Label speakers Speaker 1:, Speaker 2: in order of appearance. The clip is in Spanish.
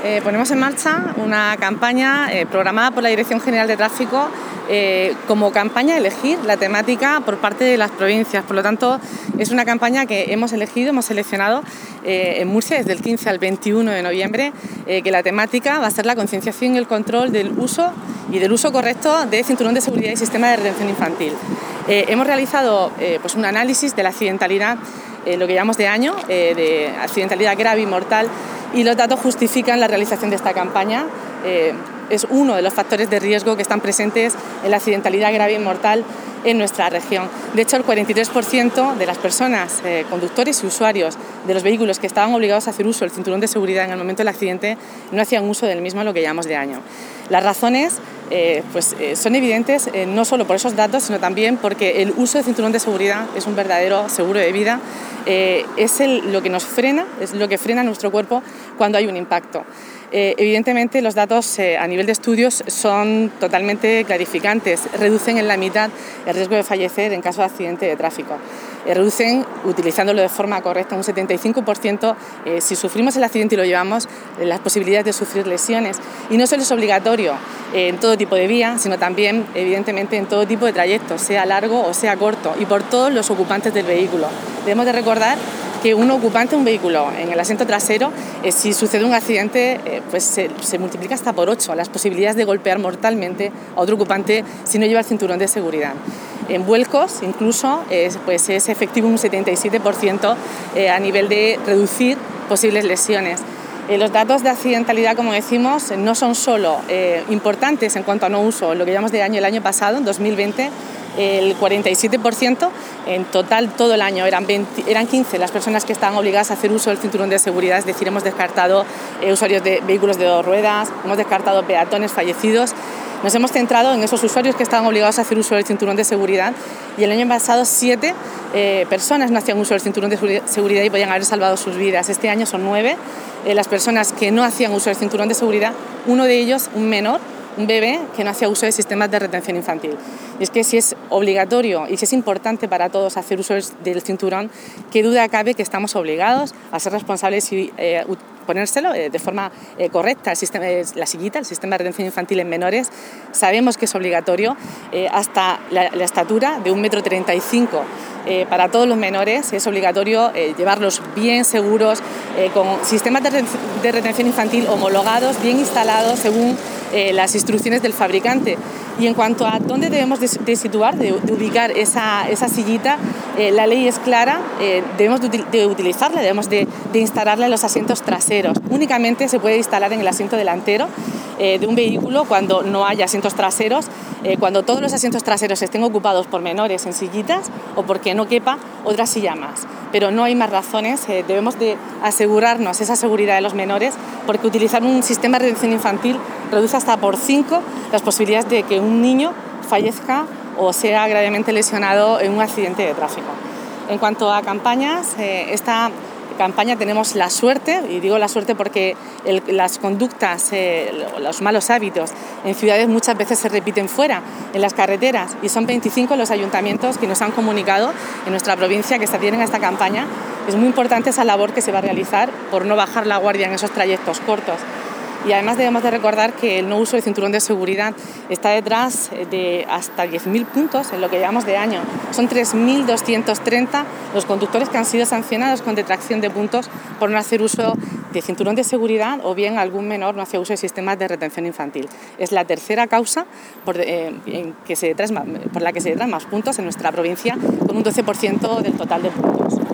Speaker 1: ponemos en marcha una campaña programada por la Dirección General de Tráfico como campaña a elegir la temática por parte de las provincias. Por lo tanto, es una campaña que hemos seleccionado en Murcia desde el 15 al 21 de noviembre, que la temática va a ser la concienciación y el control del uso correcto de cinturón de seguridad y sistema de retención infantil. Hemos realizado un análisis de la accidentalidad, lo que llamamos de año, de accidentalidad grave y mortal, y los datos justifican la realización de esta campaña. Es uno de los factores de riesgo que están presentes en la accidentalidad grave y mortal en nuestra región. De hecho, el 43% de las personas, conductores y usuarios de los vehículos que estaban obligados a hacer uso del cinturón de seguridad en el momento del accidente no hacían uso del mismo, lo que llamamos de año. Las razones son evidentes, no solo por esos datos, sino también porque el uso de cinturón de seguridad es un verdadero seguro de vida. Es lo que nos frena, es lo que frena nuestro cuerpo cuando hay un impacto. Evidentemente, los datos a nivel de estudios son totalmente clarificantes. Reducen en la mitad el riesgo de fallecer en caso de accidente de tráfico. Reducen, utilizándolo de forma correcta, un 75%, si sufrimos el accidente y lo llevamos, las posibilidades de sufrir lesiones. Y no solo es obligatorio en todo tipo de vía, sino también, evidentemente, en todo tipo de trayectos, sea largo o sea corto, y por todos los ocupantes del vehículo. Debemos de recordar que un ocupante de un vehículo en el asiento trasero, si sucede un accidente, se multiplica hasta por 8 las posibilidades de golpear mortalmente a otro ocupante si no lleva el cinturón de seguridad. En vuelcos, incluso, es efectivo un 77% a nivel de reducir posibles lesiones. Los datos de accidentalidad, como decimos, no son solo importantes en cuanto a no uso, lo que llamamos de año el año pasado, en 2020, el 47%, en total todo el año eran 15 las personas que estaban obligadas a hacer uso del cinturón de seguridad, es decir, hemos descartado usuarios de vehículos de 2 ruedas, hemos descartado peatones fallecidos. Nos hemos centrado en esos usuarios que estaban obligados a hacer uso del cinturón de seguridad, y el año pasado 7 personas no hacían uso del cinturón de seguridad y podían haber salvado sus vidas. Este año son 9 las personas que no hacían uso del cinturón de seguridad, uno de ellos un menor, un bebé que no hacía uso de sistemas de retención infantil. Y es que si es obligatorio y si es importante para todos hacer uso del cinturón, qué duda cabe que estamos obligados a ser responsables y ponérselo de forma correcta. La sillita, el sistema de retención infantil en menores, sabemos que es obligatorio hasta la estatura de 1,35 m. Para todos los menores es obligatorio llevarlos bien seguros, con sistemas de retención infantil homologados, bien instalados según las instrucciones del fabricante. Y en cuanto a dónde debemos de situar, de ubicar esa sillita, la ley es clara, debemos de utilizarla, debemos de instalarla en los asientos traseros. Únicamente se puede instalar en el asiento delantero de un vehículo cuando no haya asientos traseros, cuando todos los asientos traseros estén ocupados por menores en sillitas o porque no quepa otra silla más. Pero no hay más razones, debemos de asegurarnos esa seguridad de los menores, porque utilizar un sistema de retención infantil reduce hasta por 5 las posibilidades de que un niño fallezca o sea gravemente lesionado en un accidente de tráfico. En cuanto a campañas, esta campaña tenemos la suerte, y digo la suerte porque las conductas, los malos hábitos en ciudades muchas veces se repiten fuera, en las carreteras, y son 25 los ayuntamientos que nos han comunicado en nuestra provincia que se adhieren a esta campaña. Es muy importante esa labor que se va a realizar por no bajar la guardia en esos trayectos cortos. Y además debemos de recordar que el no uso del cinturón de seguridad está detrás de hasta 10.000 puntos en lo que llamamos de año. Son 3.230 los conductores que han sido sancionados con detracción de puntos por no hacer uso de cinturón de seguridad, o bien algún menor no hace uso de sistemas de retención infantil. Es la tercera causa por la que se detraen más puntos en nuestra provincia, con un 12% del total de puntos.